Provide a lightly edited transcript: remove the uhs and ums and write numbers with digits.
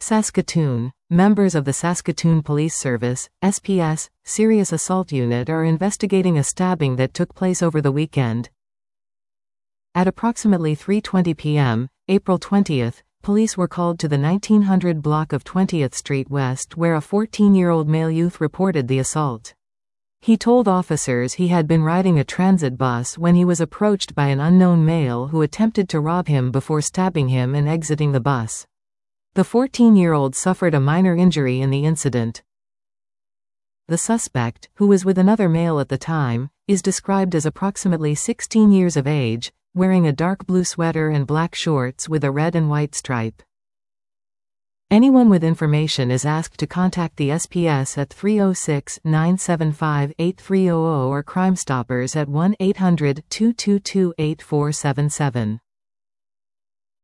Saskatoon. Members of the Saskatoon Police Service, SPS, Serious Assault Unit are investigating a stabbing that took place over the weekend. At approximately 3:20 p.m., April 20th, police were called to the 1900 block of 20th Street West where a 14-year-old male youth reported the assault. He told officers he had been riding a transit bus when he was approached by an unknown male who attempted to rob him before stabbing him and exiting the bus. The 14-year-old suffered a minor injury in the incident. The suspect, who was with another male at the time, is described as approximately 16 years of age, wearing a dark blue sweater and black shorts with a red and white stripe. Anyone with information is asked to contact the SPS at 306-975-8300 or Crime Stoppers at 1-800-222-8477.